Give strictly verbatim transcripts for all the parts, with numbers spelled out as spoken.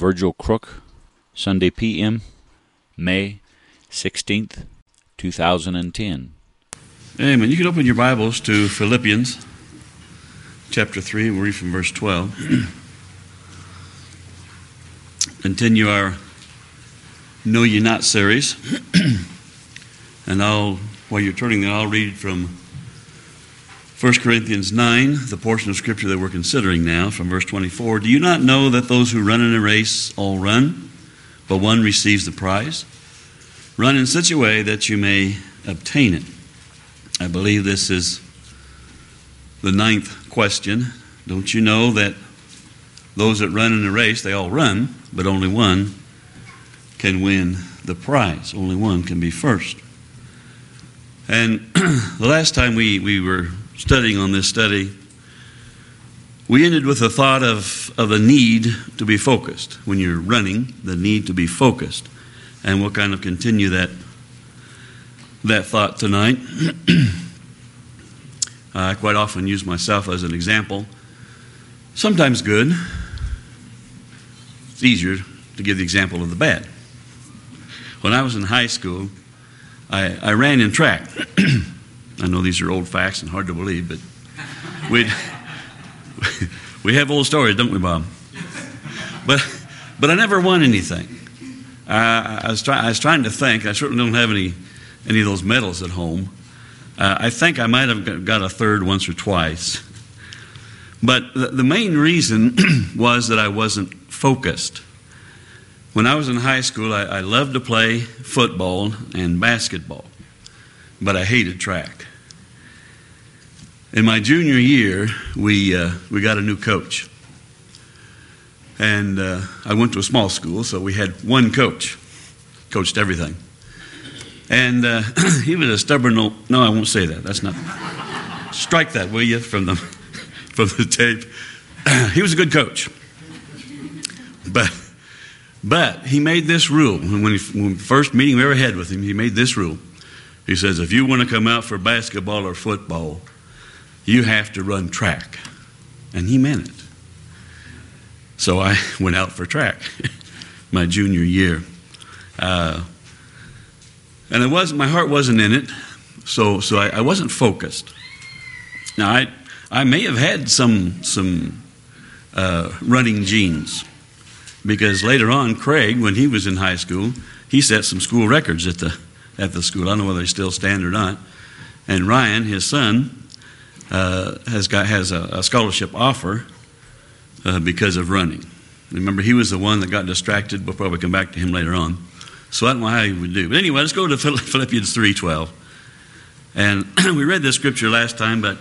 Virgil Crook, Sunday P M, May sixteenth, two thousand ten. Amen. You can open your Bibles to Philippians chapter three. We'll read from verse twelve. Continue our Know Ye Not series. And I'll, while you're turning there, I'll read from First Corinthians nine, the portion of Scripture that we're considering now, from verse twenty-four. Do you not know that those who run in a race all run, but one receives the prize? Run in such a way that you may obtain it. I believe this is the ninth question. Don't you know that those that run in a race, they all run, but only one can win the prize. Only one can be first. And the last time we, we were studying on this study, we ended with the thought of, of the need to be focused. When you're running, the need to be focused. And we'll kind of continue that, that thought tonight. I quite often use myself as an example. Sometimes good. It's easier to give the example of the bad. When I was in high school, I, I ran in track. I know these are old facts and hard to believe, but we we have old stories, don't we, Bob? But but I never won anything. Uh, I was try, I was trying to think. I certainly don't have any any of those medals at home. Uh, I think I might have got a third once or twice. But the, the main reason was that I wasn't focused. When I was in high school, I, I loved to play football and basketball, but I hated track. In my junior year, we uh, we got a new coach. And uh, I went to a small school, so we had one coach, coached everything. And uh, he was a stubborn old, no, I won't say that. That's not, strike that, will you, from the, from the tape. He was a good coach. But but he made this rule. When, he, when the first meeting we ever had with him, he made this rule. He says, if you want to come out for basketball or football, you have to run track. And he meant it. So I went out for track my junior year. Uh, and it wasn't, my heart wasn't in it, so so I, I wasn't focused. Now, I I may have had some, some uh, running genes, because later on, Craig, when he was in high school, he set some school records at the at the school. I don't know whether they still stand or not. And Ryan, his son, uh, has got has a, a scholarship offer uh, because of running. Remember, he was the one that got distracted. We'll probably come back to him later on. So I don't know how he would do. But anyway, let's go to Philippians three twelve. And we read this scripture last time, but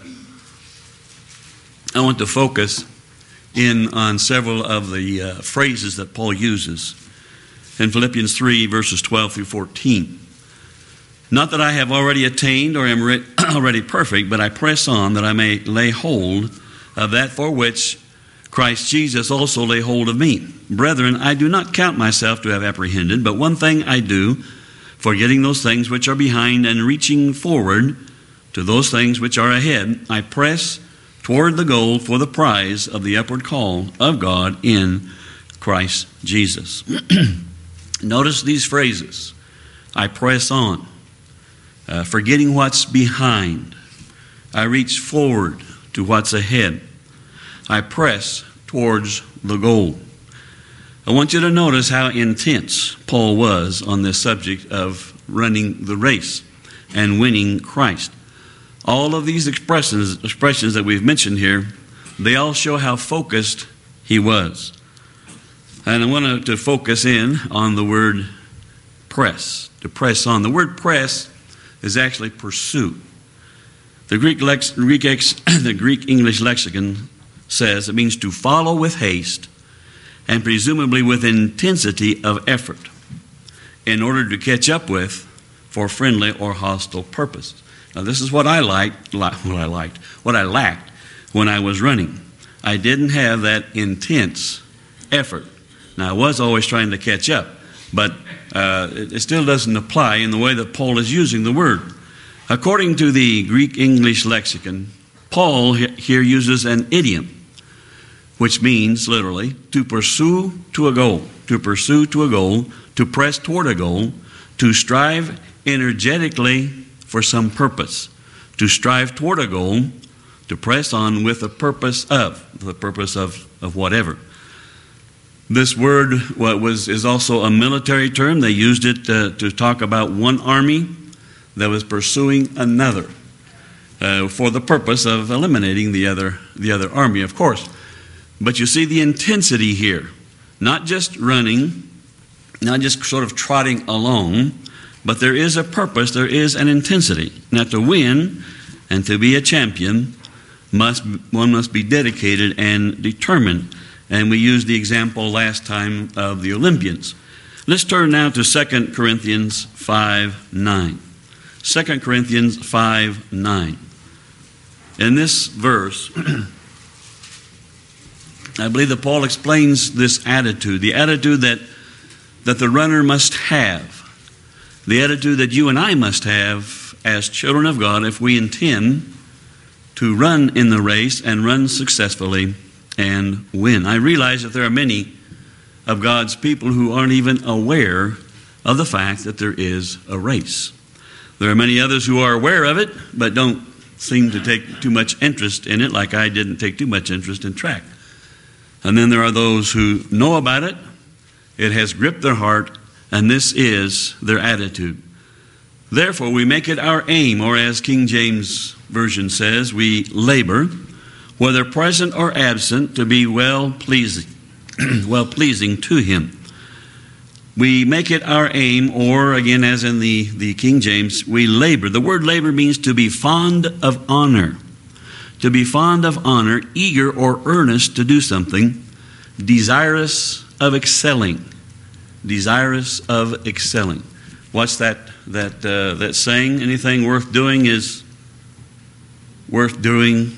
I want to focus in on several of the uh, phrases that Paul uses in Philippians three, verses twelve through fourteen. Not that I have already attained or am re- already perfect, but I press on that I may lay hold of that for which Christ Jesus also lay hold of me. Brethren, I do not count myself to have apprehended, but one thing I do, forgetting those things which are behind and reaching forward to those things which are ahead, I press toward the goal for the prize of the upward call of God in Christ Jesus. Notice these phrases. I press on, uh, forgetting what's behind. I reach forward to what's ahead. I press towards the goal. I want you to notice how intense Paul was on this subject of running the race and winning Christ. All of these expressions, expressions that we've mentioned here, they all show how focused he was. And I want to focus in on the word press, to press on. The word press is actually pursue. The Greek, lex, Greek ex, the Greek English lexicon says it means to follow with haste and presumably with intensity of effort in order to catch up with for friendly or hostile purposes. Now, this is what I liked, what I liked, what I lacked when I was running. I didn't have that intense effort. Now, I was always trying to catch up, but uh, it, it still doesn't apply in the way that Paul is using the word. According to the Greek English lexicon, Paul here uses an idiom, which means literally to pursue to a goal. to pursue to a goal, to press toward a goal, to strive energetically for some purpose, to strive toward a goal, to press on with the purpose of, the purpose of, of whatever. This word what was is also a military term. They used it uh, to talk about one army that was pursuing another uh, for the purpose of eliminating the other the other army, of course. But you see the intensity here, not just running, not just sort of trotting along, but there is a purpose, there is an intensity. Now, to win and to be a champion, must one must be dedicated and determined. And we used the example last time of the Olympians. Let's turn now to Second Corinthians five nine. Second Corinthians five nine. In this verse, I believe that Paul explains this attitude, the attitude that, that the runner must have, the attitude that you and I must have as children of God if we intend to run in the race and run successfully and win. I realize that there are many of God's people who aren't even aware of the fact that there is a race. There are many others who are aware of it, but don't seem to take too much interest in it, like I didn't take too much interest in track. And then there are those who know about it, it has gripped their heart, and this is their attitude. Therefore, we make it our aim, or as King James Version says, we labor, whether present or absent, to be well-pleasing, well-pleasing to Him. We make it our aim, or again, as in the, the King James, we labor. The word labor means to be fond of honor. To be fond of honor, eager or earnest to do something, desirous of excelling. Desirous of excelling. What's that that uh, that saying? Anything worth doing is worth doing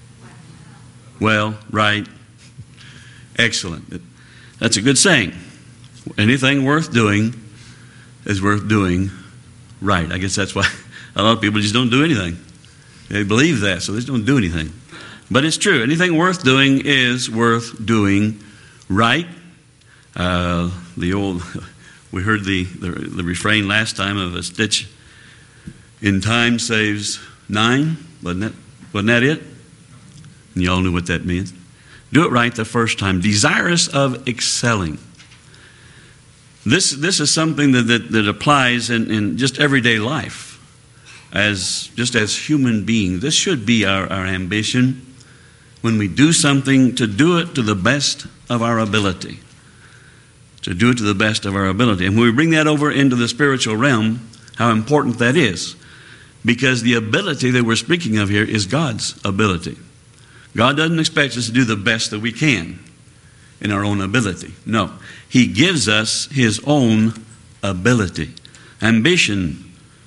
well, right, excellent. That's a good saying. Anything worth doing is worth doing right. I guess that's why a lot of people just don't do anything. They believe that, so they just don't do anything. But it's true. Anything worth doing is worth doing right. Uh, the old, we heard the, the the refrain last time of a stitch in time saves nine. Wasn't that, wasn't that it? And y'all knew what that means. Do it right the first time. Desirous of excelling. This this is something that, that, that applies in, in just everyday life. As just as human beings, this should be our, our ambition when we do something, to do it to the best of our ability. To do it to the best of our ability. And when we bring that over into the spiritual realm, how important that is. Because the ability that we're speaking of here is God's ability. God doesn't expect us to do the best that we can in our own ability. No. He gives us His own ability. Ambition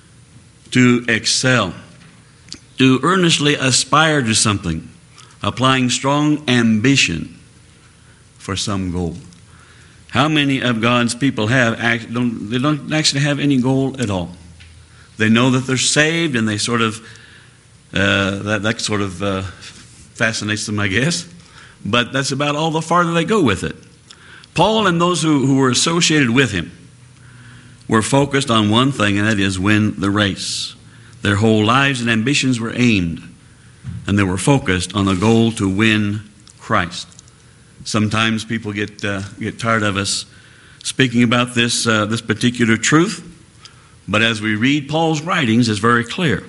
to excel, to earnestly aspire to something, applying strong ambition for some goal. How many of God's people have don't they don't actually have any goal at all? They know that they're saved, and they sort of uh, that that sort of uh, fascinates them, I guess. But that's about all the farther they go with it. Paul and those who, who were associated with him were focused on one thing, and that is win the race. Their whole lives and ambitions were aimed, and they were focused on the goal to win Christ. Sometimes people get uh, get tired of us speaking about this uh, this particular truth, but as we read Paul's writings, it's very clear.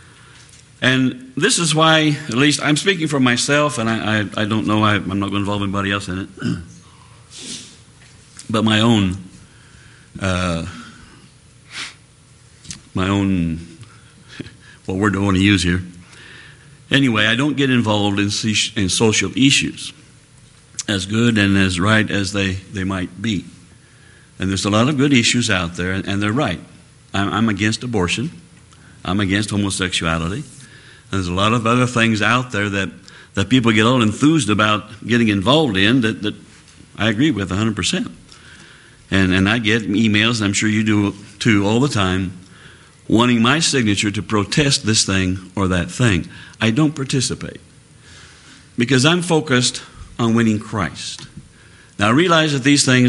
And this is why, at least I'm speaking for myself, and I, I, I don't know, I, I'm not going to involve anybody else in it, but my own uh, my own, what word do I want to use here? Anyway, I don't get involved in, in social issues, as good and as right as they, they might be. And there's a lot of good issues out there, and, and they're right. I'm, I'm against abortion. I'm against homosexuality. There's a lot of other things out there that, that people get all enthused about getting involved in that, that I agree with one hundred percent. And, and I get emails, and I'm sure you do too, all the time, wanting my signature to protest this thing or that thing. I don't participate because I'm focused on winning Christ. Now, I realize that these things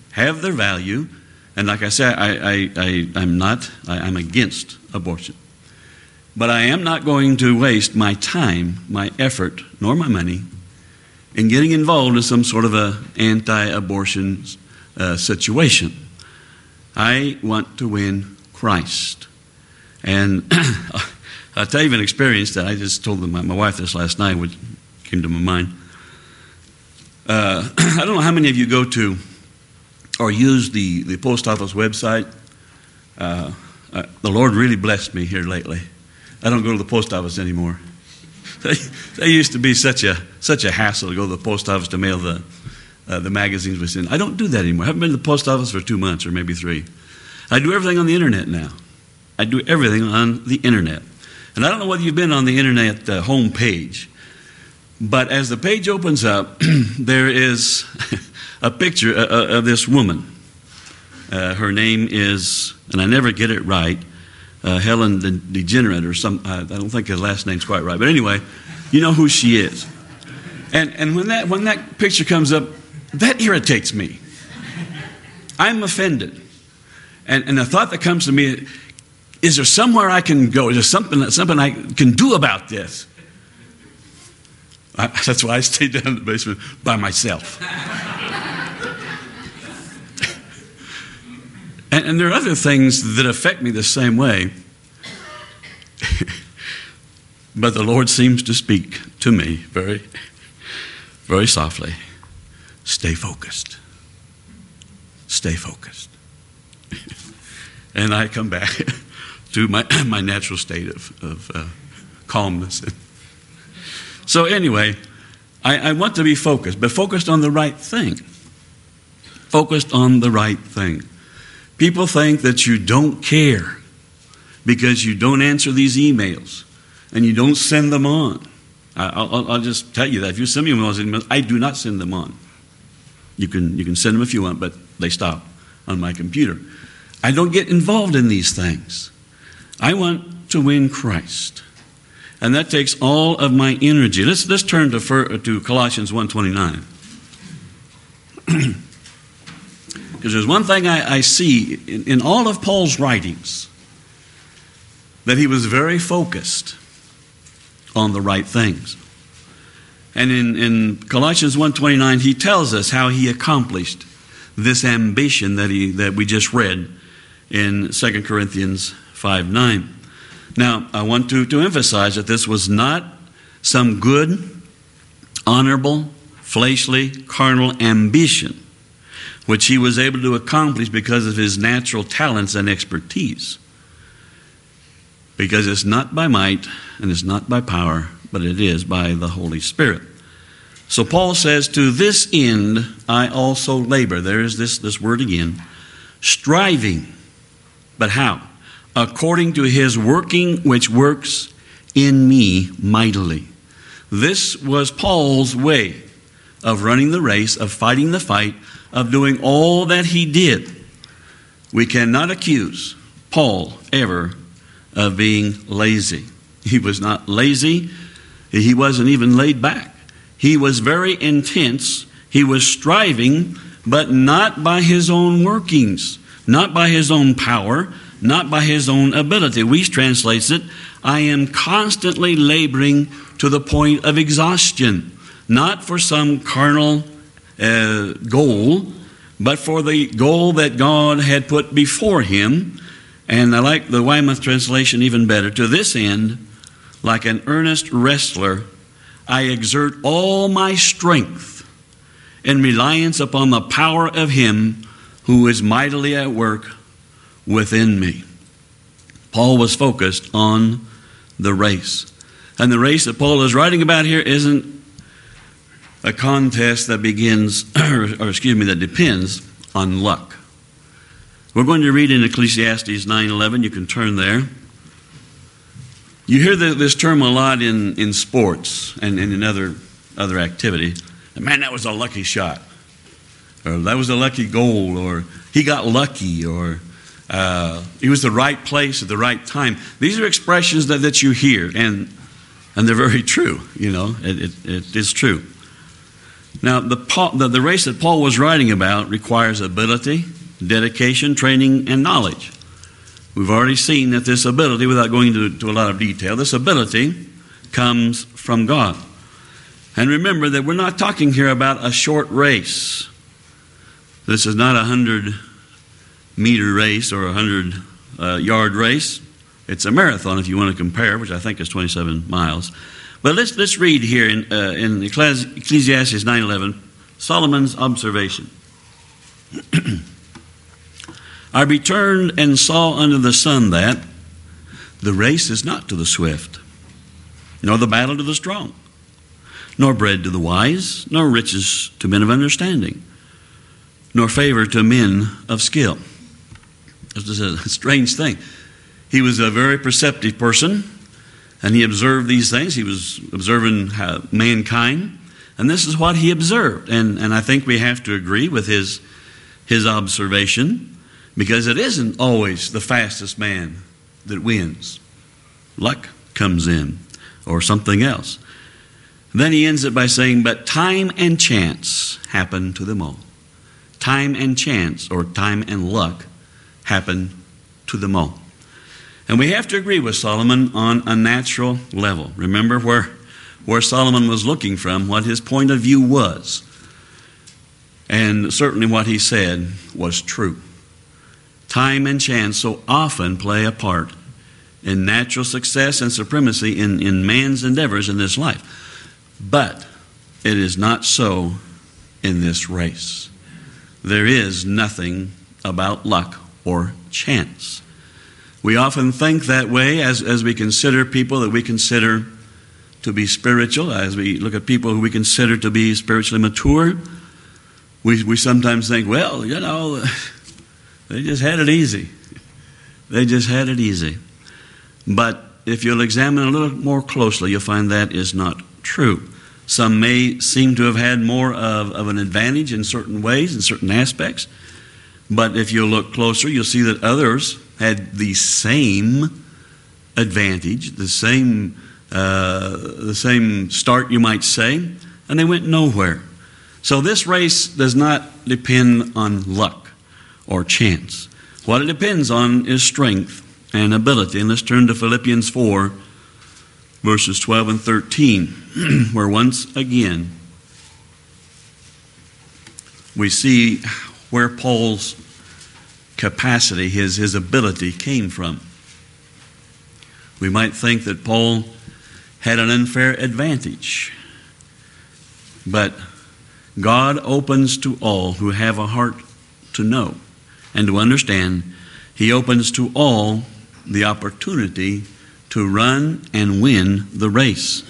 have their value. And like I said, I, I, I, I'm not, I, I'm against abortion. But I am not going to waste my time, my effort, nor my money in getting involved in some sort of a anti-abortion uh, situation. I want to win Christ. And I'll tell you an experience that I just told my, my wife this last night, which came to my mind. Uh, I don't know how many of you go to or use the, the post office website. Uh, uh, the Lord really blessed me here lately. I don't go to the post office anymore. They, they used to be such a such a hassle to go to the post office to mail the uh, the magazines we send. I don't do that anymore. I haven't been to the post office for two months or maybe three. I do everything on the internet now. I do everything on the internet. And I don't know whether you've been on the internet uh, home page, but as the page opens up, there is a picture uh, of this woman. Uh, her name is, and I never get it right, uh, Helen DeGenerate or some, I don't think her last name's quite right. But anyway, you know who she is. And and when that when that picture comes up, that irritates me. I'm offended. And, and the thought that comes to me, is there somewhere I can go? Is there something, something I can do about this? I, that's why I stay down in the basement by myself. and, and there are other things that affect me the same way. But the Lord seems to speak to me very, very softly. Stay focused. Stay focused. And I come back to my my natural state of, of uh, calmness. So anyway, I, I want to be focused, but focused on the right thing. Focused on the right thing. People think that you don't care because you don't answer these emails and you don't send them on. I, I'll, I'll just tell you that. If you send me emails, I do not send them on. You can you can send them if you want, but they stop on my computer. I don't get involved in these things. I want to win Christ. And that takes all of my energy. Let's, let's turn to, to Colossians one twenty-nine. Because there's one thing I, I see in, in all of Paul's writings, that he was very focused on the right things. And in, in Colossians one twenty-nine, he tells us how he accomplished this ambition that he that we just read in Second Corinthians five nine. Now, I want to, to emphasize that this was not some good, honorable, fleshly, carnal ambition, which he was able to accomplish because of his natural talents and expertise. Because it's not by might and it's not by power, but it is by the Holy Spirit. So Paul says, to this end I also labor. There is this, this word again. Striving. But how? According to his working which works in me mightily. This was Paul's way of running the race, of fighting the fight, of doing all that he did. We cannot accuse Paul ever of being lazy. He was not lazy. He wasn't even laid back. He was very intense. He was striving, but not by his own workings, not by his own power, not by his own ability. Weiss translates it, I am constantly laboring to the point of exhaustion, not for some carnal uh, goal, but for the goal that God had put before him. And I like the Weymouth translation even better. To this end, like an earnest wrestler, I exert all my strength in reliance upon the power of him who is mightily at work within me. Paul was focused on the race. And the race that Paul is writing about here isn't a contest that begins, or, or excuse me, that depends on luck. We're going to read in Ecclesiastes nine eleven. You can turn there. You hear the, this term a lot in, in sports and, and in other, other activity. Man, that was a lucky shot. Or that was a lucky goal. Or he got lucky. Or uh, he was the right place at the right time. These are expressions that, that you hear. And, and they're very true. You know, it, it, it is true. Now, the, the, the race that Paul was writing about requires ability, dedication, training, and knowledge. We've already seen that this ability, without going into to a lot of detail, this ability comes from God. And remember that we're not talking here about a short race. This is not a hundred meter race or a hundred uh, yard race. It's a marathon, if you want to compare, which I think is twenty-seven miles. But let's let's read here in uh, in Ecclesiastes nine eleven, Solomon's observation. I returned and saw under the sun that the race is not to the swift, nor the battle to the strong, nor bread to the wise, nor riches to men of understanding, nor favor to men of skill. This is a strange thing. He was a very perceptive person, and he observed these things. He was observing uh, mankind, and this is what he observed. And, and I think we have to agree with his, his observation, because it isn't always the fastest man that wins. Luck comes in, or something else. Then he ends it by saying, but time and chance happen to them all. Time and chance, or time and luck, happen to them all. And we have to agree with Solomon on a natural level. Remember where, where Solomon was looking from, what his point of view was. And certainly what he said was true. Time and chance so often play a part in natural success and supremacy in, in man's endeavors in this life. But it is not so in this race. There is nothing about luck or chance. We often think that way as, as we consider people that we consider to be spiritual, as we look at people who we consider to be spiritually mature. We, we sometimes think, well, you know, they just had it easy. They just had it easy. But if you'll examine a little more closely, you'll find that is not true. Some may seem to have had more of, of an advantage in certain ways, in certain aspects. But if you look closer, you'll see that others had the same advantage, the same, uh, the same start, you might say, and they went nowhere. So this race does not depend on luck or chance. What it depends on is strength and ability. And let's turn to Philippians four, verses twelve and thirteen, where once again we see where Paul's capacity, his, his ability came from. We might think that Paul had an unfair advantage, but God opens to all who have a heart to know and to understand. He opens to all the opportunity to run and win the race.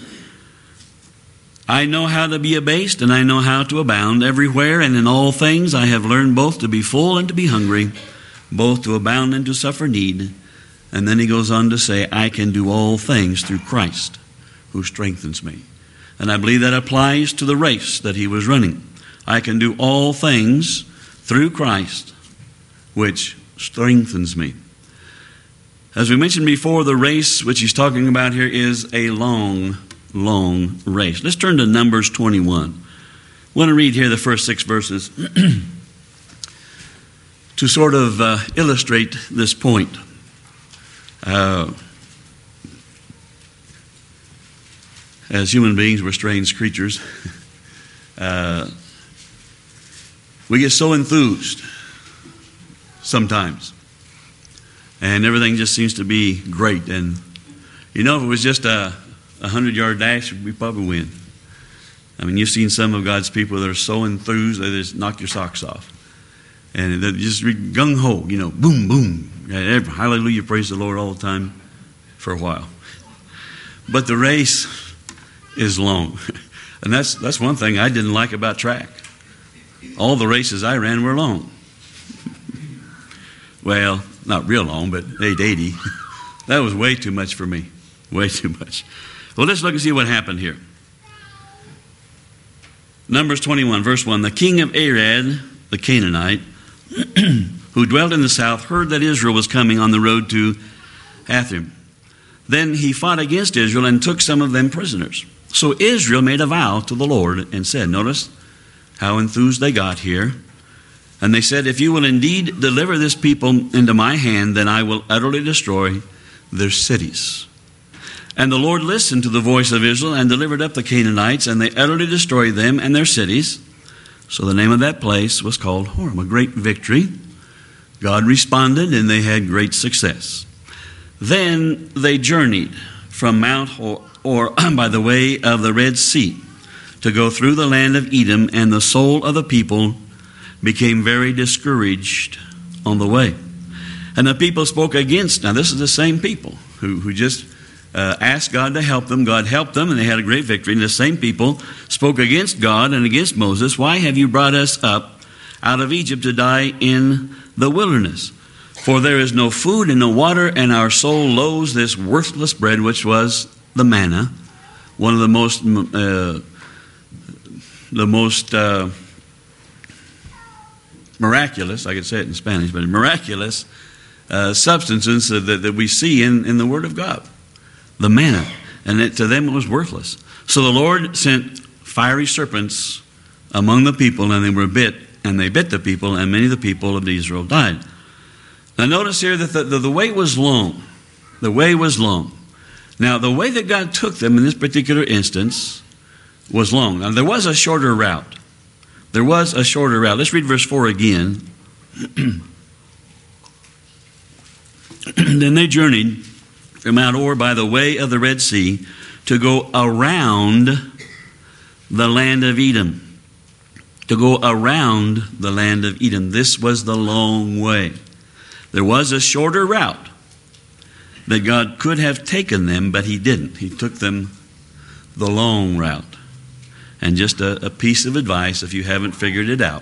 I know how to be abased, and I know how to abound. Everywhere and in all things I have learned both to be full and to be hungry, both to abound and to suffer need. And then he goes on to say, I can do all things through Christ who strengthens me. And I believe that applies to the race that he was running. I can do all things through Christ which strengthens me. As we mentioned before, the race which he's talking about here is a long, long race. Let's turn to Numbers twenty-one. I want to read here the first six verses to sort of uh, illustrate this point. Uh, as human beings, we're strange creatures. uh, we get so enthused sometimes, and everything just seems to be great. And you know, if it was just a hundred-yard dash, we probably win. I mean, you've seen some of God's people that are so enthused they just knock your socks off. And they're just gung-ho, you know, boom, boom. Hallelujah, praise the Lord all the time for a while. But the race is long. And that's that's one thing I didn't like about track. All the races I ran were long. Well, not real long, but eight eighty. That was way too much for me. Way too much. Well, let's look and see what happened here. Numbers twenty-one, verse one. The king of Arad, the Canaanite, who dwelt in the south, heard that Israel was coming on the road to Hathim. Then he fought against Israel and took some of them prisoners. So Israel made a vow to the Lord and said, notice, how enthused they got here. And they said, if you will indeed deliver this people into my hand, then I will utterly destroy their cities. And the Lord listened to the voice of Israel and delivered up the Canaanites, and they utterly destroyed them and their cities. So the name of that place was called Horeb, a great victory. God responded, and they had great success. Then they journeyed from Mount Hor, or by the way of the Red Sea, to go through the land of Edom, and the soul of the people became very discouraged on the way. And the people spoke against, now this is the same people who, who just uh, asked God to help them. God helped them, and they had a great victory. And the same people spoke against God and against Moses. Why have you brought us up out of Egypt to die in the wilderness? For there is no food and no water, and our soul loathes this worthless bread, which was the manna, one of the most, uh, the most uh, miraculous, I could say it in Spanish, but miraculous uh, substances that, that we see in, in the Word of God, the manna. And it, to them it was worthless. So the Lord sent fiery serpents among the people, and they were bit, and they bit the people, and many of the people of Israel died. Now notice here that the, the, the way was long. The way was long. Now the way that God took them in this particular instance was long. Now there was a shorter route. There was a shorter route. Let's read verse four again. Then they journeyed from Mount Hor by the way of the Red Sea to go around the land of Edom. To go around the land of Edom. This was the long way. There was a shorter route that God could have taken them, but He didn't. He took them the long route. And just a, a piece of advice, if you haven't figured it out,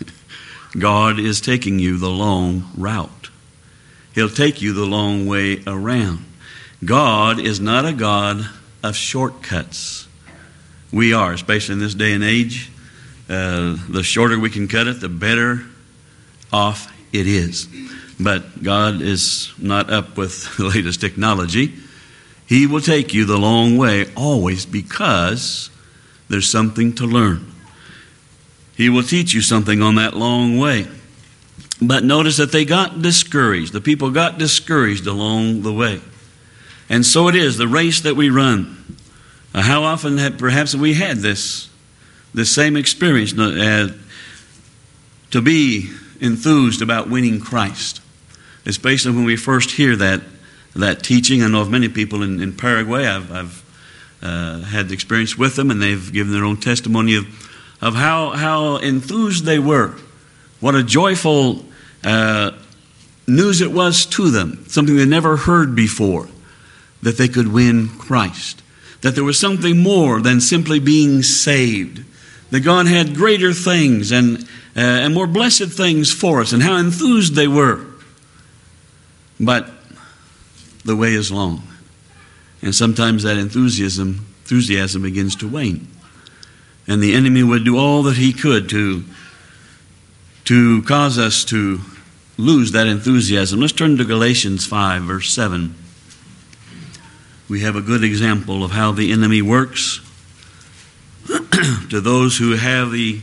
God is taking you the long route. He'll take you the long way around. God is not a God of shortcuts. We are, especially in this day and age. Uh, the shorter we can cut it, the better off it is. But God is not up with the latest technology. He will take you the long way always, because there's something to learn. He will teach you something on that long way. But notice that they got discouraged. The people got discouraged along the way. And so it is, the race that we run. Uh, how often have perhaps we had this, this same experience uh, to be enthused about winning Christ? Especially when we first hear that that teaching. I know of many people in, in Paraguay. I've, I've uh, had experience with them, and they've given their own testimony of, of how, how enthused they were. What a joyful uh, news it was to them, something they never heard before, that they could win Christ, that there was something more than simply being saved, that God had greater things and, uh, and more blessed things for us, and how enthused they were. But the way is long, and sometimes that enthusiasm enthusiasm begins to wane, and the enemy would do all that he could to to cause us to lose that enthusiasm. Let's turn to Galatians five, verse seven. We have a good example of how the enemy works to those who have the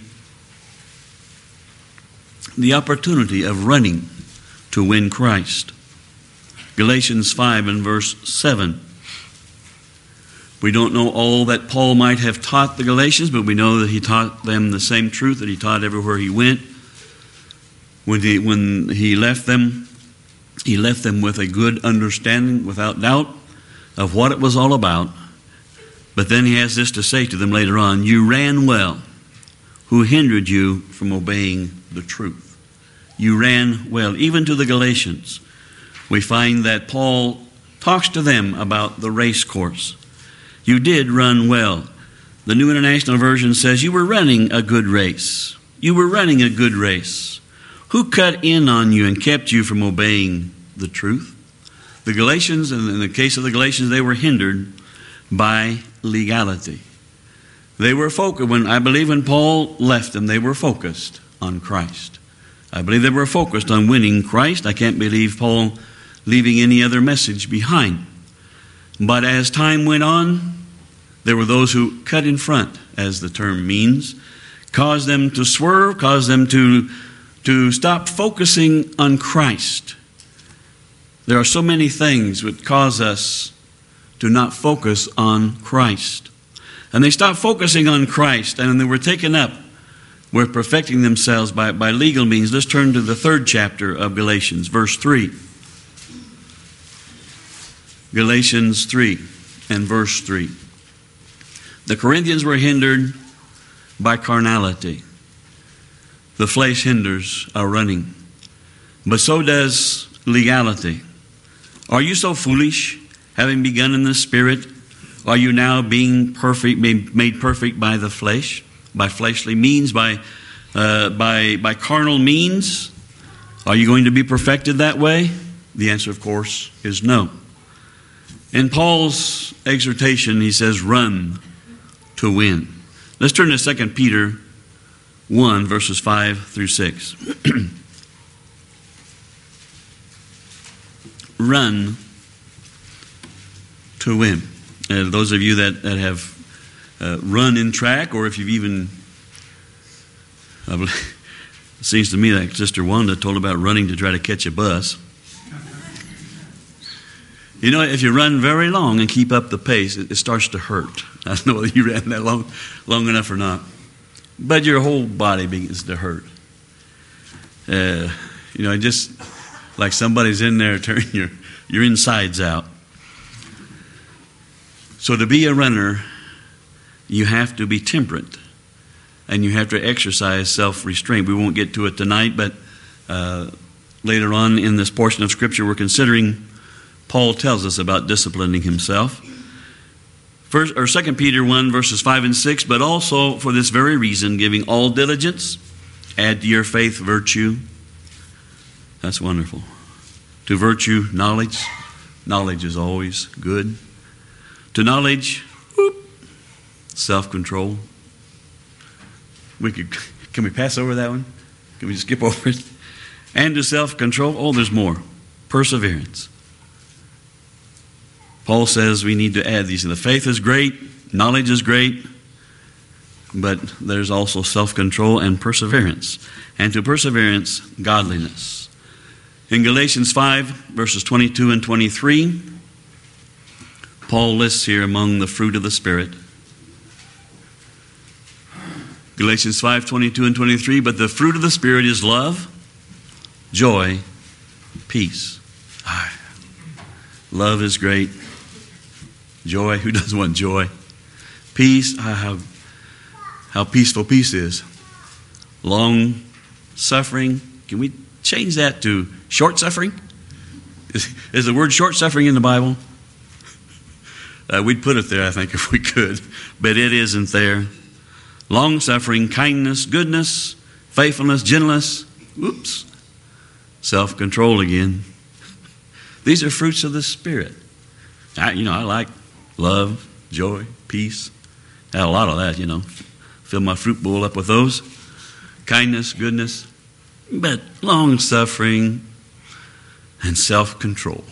the opportunity of running to win Christ. Galatians five and verse seven. We don't know all that Paul might have taught the Galatians, but we know that he taught them the same truth that he taught everywhere he went. When he, when he left them, he left them with a good understanding, without doubt, of what it was all about. But then he has this to say to them later on: you ran well. Who hindered you from obeying the truth? You ran well. Even to the Galatians, we find that Paul talks to them about the race course. You did run well. The New International Version says you were running a good race. You were running a good race. Who cut in on you and kept you from obeying the truth? The Galatians, and in the case of the Galatians, they were hindered by legality. They were focused, when I believe when Paul left them, they were focused on Christ. I believe they were focused on winning Christ. I can't believe Paul leaving any other message behind. But as time went on, there were those who cut in front, as the term means, cause them to swerve, cause them to, to stop focusing on Christ. There are so many things that cause us to not focus on Christ. And they stop focusing on Christ, and they were taken up with perfecting themselves by, by legal means. Let's turn to the third chapter of Galatians, verse three. Galatians three and verse three. The Corinthians were hindered by carnality. The flesh hinders our running, but so does legality. Are you so foolish, having begun in the Spirit? Are you now being perfect, made perfect by the flesh, by fleshly means, by uh, by by carnal means? Are you going to be perfected that way? The answer, of course, is no. In Paul's exhortation, he says, "Run to win." Let's turn to Second Peter one, verses five through six. Run to win. Uh, those of you that, that have uh, run in track, or if you've even, uh, it seems to me like Sister Wanda told about running to try to catch a bus. You know, if you run very long and keep up the pace, it, it starts to hurt. I don't know whether you ran that long, long enough or not, but your whole body begins to hurt. Uh, you know, just like somebody's in there turning your, your insides out. So to be a runner, you have to be temperate, and you have to exercise self-restraint. We won't get to it tonight, but uh, later on in this portion of Scripture we're considering, Paul tells us about disciplining himself. First, or Second Peter one, verses five and six, but also for this very reason, giving all diligence, add to your faith virtue. That's wonderful. To virtue, knowledge. Knowledge is always good. To knowledge, whoop, self-control. We could, can we pass over that one? Can we just skip over it? And to self-control, oh, there's more. Perseverance. Paul says we need to add these. The faith is great, knowledge is great, but there's also self-control and perseverance. And to perseverance, godliness. In Galatians five, verses twenty-two and twenty-three, Paul lists here among the fruit of the Spirit. Galatians five, twenty-two and twenty-three, but the fruit of the Spirit is love, joy, peace. Love is great. Joy, who doesn't want joy? Peace, how, how peaceful peace is. Long suffering. Can we change that to short suffering? Is, is the word short suffering in the Bible? Uh, we'd put it there, I think, if we could, but it isn't there. Long suffering, kindness, goodness, faithfulness, gentleness. Oops. Self-control again. These are fruits of the Spirit. I, you know, I like love, joy, peace. I had a lot of that, you know. Fill my fruit bowl up with those. Kindness, goodness, but long suffering and self-control.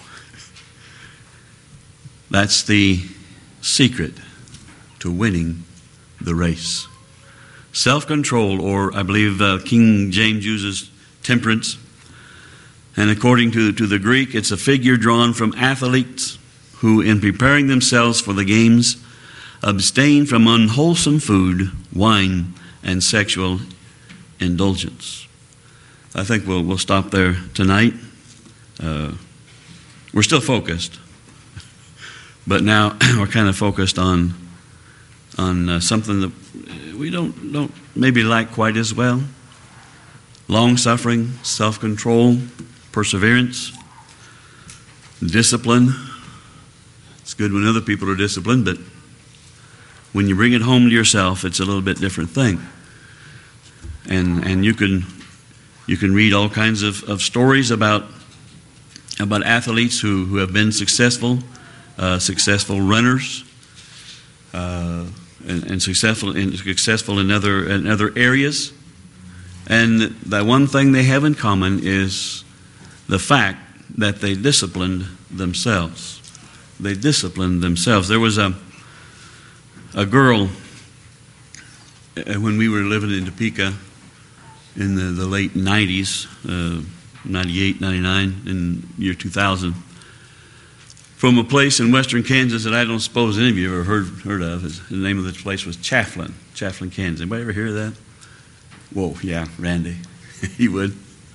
That's the secret to winning the race. Self-control, or I believe uh, King James uses temperance. And according to, to the Greek, it's a figure drawn from athletes who, in preparing themselves for the games, abstain from unwholesome food, wine, and sexual indulgence. I think we'll we'll stop there tonight. Uh, we're still focused, but now we're kind of focused on on uh, something that we don't don't maybe like quite as well. Long suffering, self-control, perseverance, discipline. It's good when other people are disciplined, but when you bring it home to yourself, it's a little bit different thing. And and you can you can read all kinds of, of stories about about athletes who, who have been successful, uh, successful runners, uh, and, and successful in successful in other in other areas. And the one thing they have in common is the fact that they disciplined themselves. They disciplined themselves. There was a a girl when we were living in Topeka in the, the late nineties, uh, ninety-eight, ninety-nine, in year two thousand, from a place in western Kansas that I don't suppose any of you ever heard heard of. The name of the place was Chafflin, Chafflin, Kansas. Anybody ever hear of that? Whoa, yeah, Randy, he would.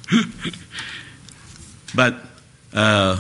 But uh,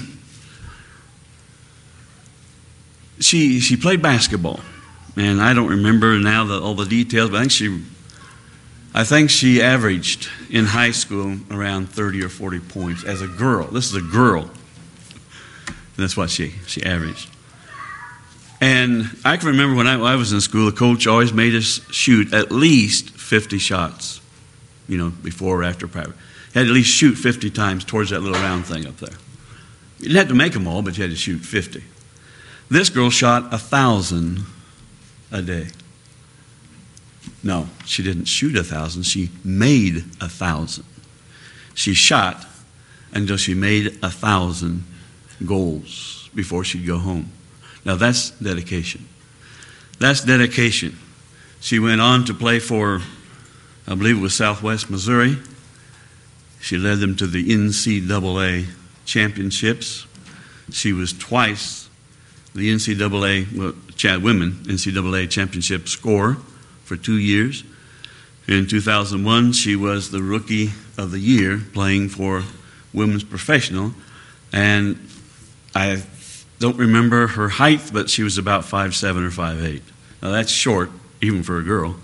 she she played basketball, and I don't remember now the, all the details, but I think she I think she averaged in high school around thirty or forty points as a girl. This is a girl. That's what she, she averaged. And I can remember when I, when I was in school, the coach always made us shoot at least fifty shots, you know, before or after practice. You had to at least shoot fifty times towards that little round thing up there. You didn't have to make them all, but you had to shoot fifty. This girl shot one thousand a day. No, she didn't shoot one thousand. She made one thousand. She shot until she made one thousand goals before she'd go home. Now that's dedication. That's dedication. She went on to play for, I believe it was Southwest Missouri. She led them to the N C double A championships. She was twice the N C double A, well, women N C double A championship scorer for two years. In two thousand one, she was the Rookie of the Year playing for Women's Professional, and I don't remember her height, but she was about five seven or five eight. Now that's short, even for a girl,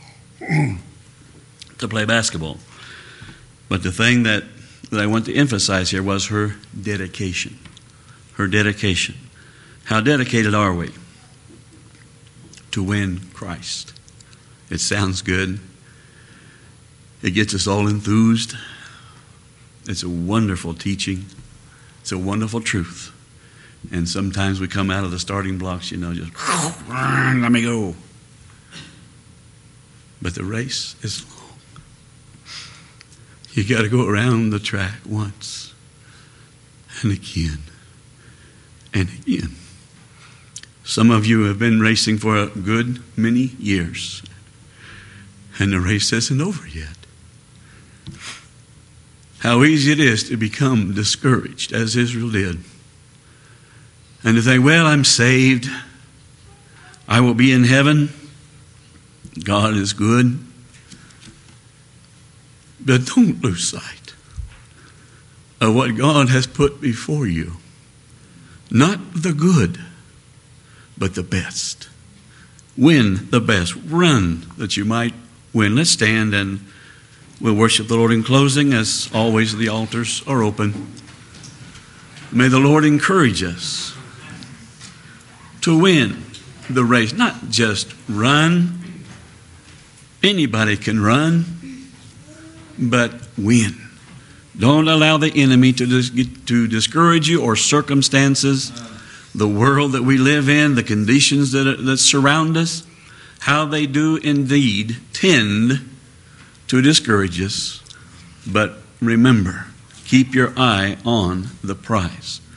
to play basketball. But the thing that, that I want to emphasize here was her dedication. Her dedication. How dedicated are we to win Christ? It sounds good. It gets us all enthused. It's a wonderful teaching. It's a wonderful truth. And sometimes we come out of the starting blocks, you know, just, let me go. But the race is long. You got to go around the track once and again and again. Some of you have been racing for a good many years, and the race isn't over yet. How easy it is to become discouraged, as Israel did. And to think, well, I'm saved. I will be in heaven. God is good. But don't lose sight of what God has put before you. Not the good, but the best. Win the best. Run that you might win. Let's stand and we'll worship the Lord in closing. As always, the altars are open. May the Lord encourage us to win the race. Not just run. Anybody can run, but win. Don't allow the enemy to, dis- to discourage you, or circumstances, the world that we live in, the conditions that, that surround us, how they do indeed tend to discourage us. But remember, keep your eye on the prize.